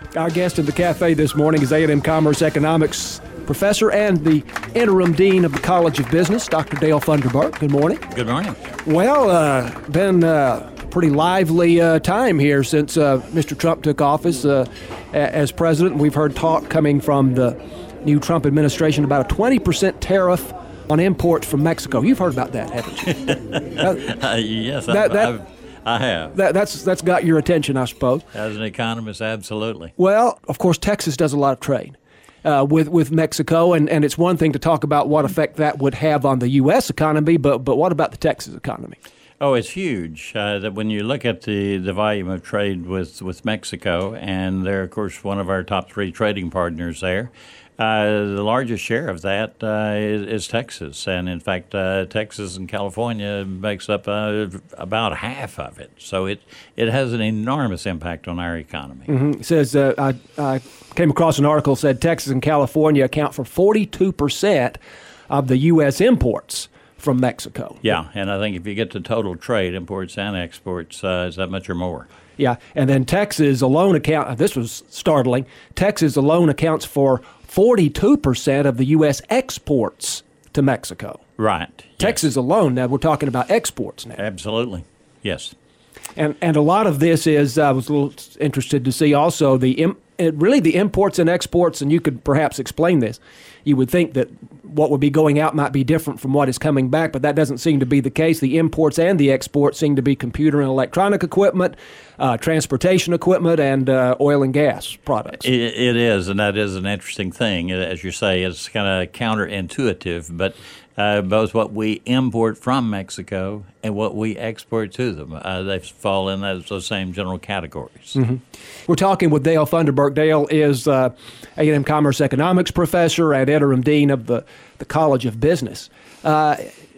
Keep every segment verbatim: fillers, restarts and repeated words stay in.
Our guest in the cafe this morning is A and M Commerce Economics professor and the interim dean of the College of Business, Doctor Dale Funderburk. Good morning. Good morning. Well, uh, been a pretty lively uh, time here since uh, Mister Trump took office uh, as president. We've heard talk coming from the new Trump administration about a twenty percent tariff on imports from Mexico. You've heard about that, haven't you? that, uh, yes, that, I've, that, I've, I have. That, that's that's got your attention, I suppose. As an economist, absolutely. Well, of course, Texas does a lot of trade uh, with with Mexico, and, and it's one thing to talk about what effect that would have on the U S economy, but but what about the Texas economy? Oh, it's huge. Uh, that when you look at the, the volume of trade with, with Mexico, and they're, of course, one of our top three trading partners there, uh, the largest share of that uh, is, is Texas. And, in fact, uh, Texas and California makes up uh, about half of it. So it, it has an enormous impact on our economy. Mm-hmm. It says, uh, I, I came across an article that said Texas and California account for forty-two percent of the U S imports from Mexico. Yeah, and I think if you get to total trade, imports and exports, uh, is that much or more. Yeah, and then Texas alone account, this was startling, Texas alone accounts for forty-two percent of the U S exports to Mexico. Right. Texas yes. alone, now we're talking about exports now. Absolutely, yes. And and a lot of this is, I was a little interested to see also, the really the imports and exports, and you could perhaps explain this. You would think that what would be going out might be different from what is coming back, but that doesn't seem to be the case. The imports and the exports seem to be computer and electronic equipment, uh, transportation equipment, and uh, oil and gas products. It, it is, and that is an interesting thing. As you say, it's kind of counterintuitive, but uh, both what we import from Mexico and what we export to them, uh, they fall in those, those same general categories. Mm-hmm. We're talking with Dale Funderburk. Dale is uh, A and M Commerce Economics professor and interim dean of the, the College of Business. Uh,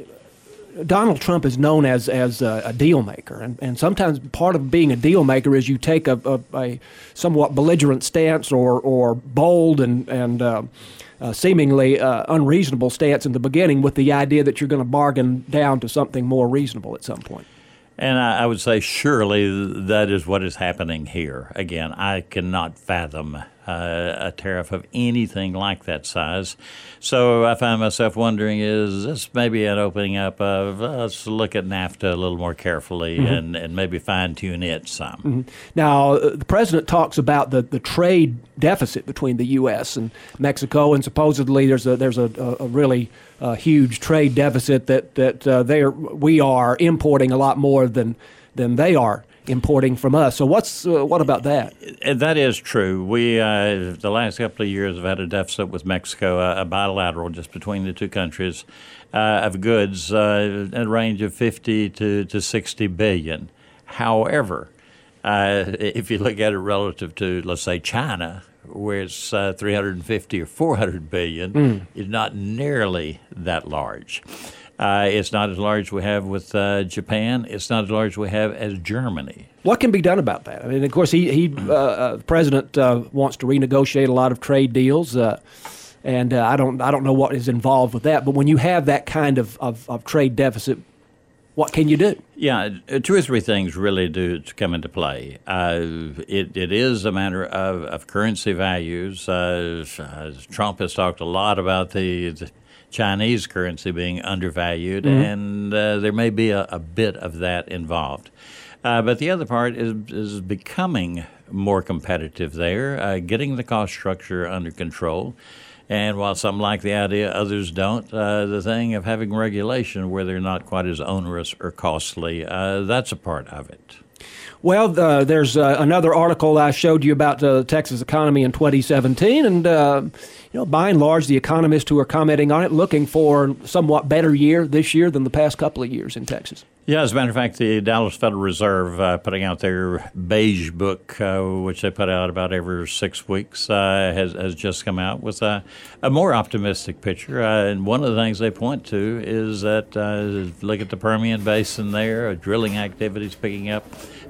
Donald Trump is known as as a, a deal maker, and, and sometimes part of being a deal maker is you take a, a, a somewhat belligerent stance or or bold and and uh, uh, seemingly uh, unreasonable stance in the beginning with the idea that you're going to bargain down to something more reasonable at some point. And I, I would say surely that is what is happening here. Again, I cannot fathom uh, a tariff of anything like that size. So I find myself wondering, is this maybe an opening up of uh, let's look at NAFTA a little more carefully mm-hmm. and, and maybe fine-tune it some? Mm-hmm. Now, uh, the president talks about the, the trade deficit between the U S and Mexico, and supposedly there's a there's a, a really uh, huge trade deficit that that uh, they are, we are importing a lot more than than they are importing from us. So what's uh, what about that? That is true. We uh, the last couple of years have had a deficit with Mexico, uh, a bilateral just between the two countries, uh, of goods uh, in a range of fifty to, to sixty billion. However, uh, if you look at it relative to, let's say, China, where it's uh, three hundred fifty or four hundred billion, mm. is not nearly that large. Uh, it's not as large as we have with uh, Japan. It's not as large as we have as Germany. What can be done about that? I mean, of course, he, he uh, uh, the president uh, wants to renegotiate a lot of trade deals, uh, and uh, I don't I don't know what is involved with that. But when you have that kind of, of, of trade deficit, what can you do? Yeah, two or three things really do come into play. Uh, it, it is a matter of, of currency values. Uh, uh, Trump has talked a lot about the, the Chinese currency being undervalued, mm-hmm. and uh, there may be a, a bit of that involved. Uh, but the other part is, is becoming more competitive there, uh, getting the cost structure under control. And while some like the idea, others don't, uh, the thing of having regulation where they're not quite as onerous or costly, uh, that's a part of it. Well, uh, there's uh, another article I showed you about uh, the Texas economy in twenty seventeen, and uh, you know, by and large, the economists who are commenting on it looking for a somewhat better year this year than the past couple of years in Texas. Yeah, as a matter of fact, the Dallas Federal Reserve uh, putting out their beige book, uh, which they put out about every six weeks, uh, has, has just come out with a, a more optimistic picture. Uh, and one of the things they point to is that, uh, look at the Permian Basin there, uh, drilling activities picking up,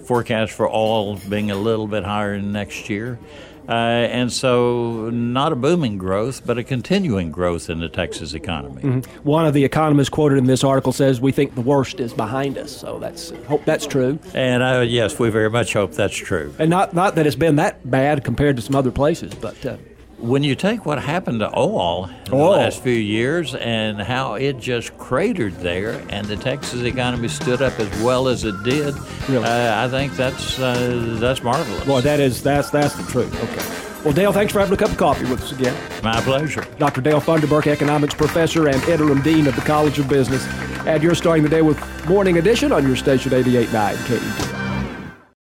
forecast for oil being a little bit higher next year. Uh, and so not a booming growth, but a continuing growth in the Texas economy. Mm-hmm. One of the economists quoted in this article says, we think the worst is behind us. So that's hope that's true. And uh, yes, we very much hope that's true. And not, not that it's been that bad compared to some other places, but... Uh, When you take what happened to oil in oil. the last few years and how it just cratered there, and the Texas economy stood up as well as it did, Really? uh, I think that's uh, that's marvelous. Boy, that is that's that's the truth. Okay. Well, Dale, thanks for having a cup of coffee with us again. My pleasure. Doctor Dale Funderburk, economics professor and interim dean of the College of Business. And you're starting the day with Morning Edition on your station eighty-eight point nine K E T R.